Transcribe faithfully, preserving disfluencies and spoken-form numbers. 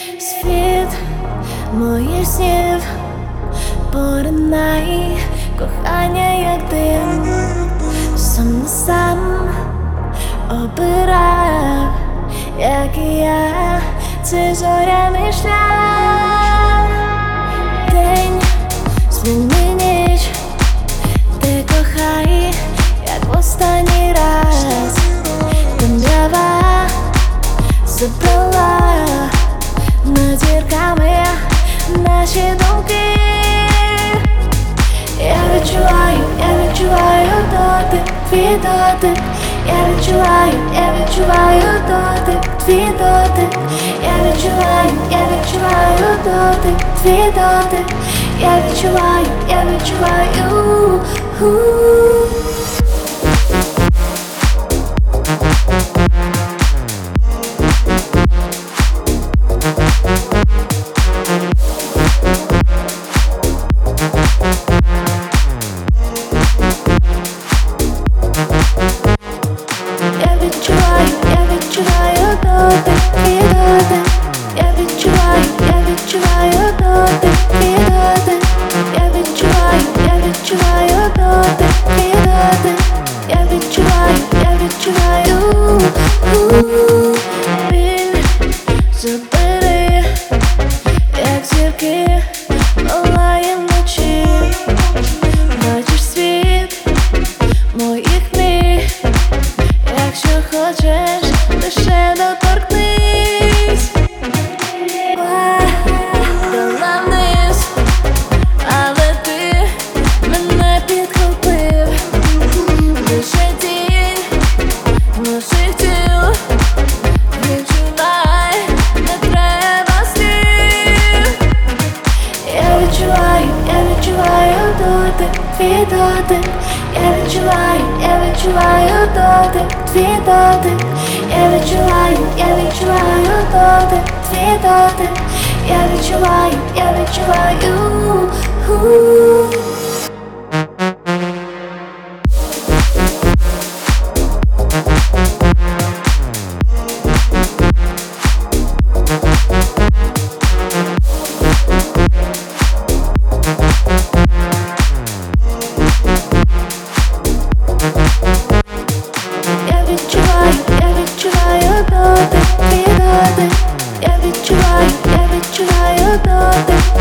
Світ моїх снів поринай, кохання як дим, сам на сам обирав, як і я, цей зоряний шлях. День зміни ніч, ти кохай, як в останній раз. Темрява забрала над зірками наші думки. Я відчуваю, я відчуваю дотик, твій дотик. Я відчуваю, я відчуваю дотик, твій дотик. Я відчуваю, я відчуваю дотик, твій дотик. Я відчуваю, я відчуваю. Я відчуваю, я відчуваю дотик, твій дотик. Я відчуваю, я відчуваю дотик, твій дотик. Я відчуваю, я відчуваю дотик, твій дотик. Я відчуваю, я відчуваю. Біль забери, як зірки палає вночі. Бачиш світ моїх мрій. Якщо хочеш, лише доторкнись. Дала вниз, але ти мене підхопив. Лише тінь наших тіл. Відчувай, не треба слів. Я відчуваю, я відчуваю дотик, твій дотик. Я відчуваю, я відчуваю дотик, твій дотик. Я відчуваю, я відчуваю дотик, твій дотик. Я відчуваю, я відчуваю. Я відчуваю, я відчуваю дотик, твій дотик. Я відчуваю, я відчуваю дотик.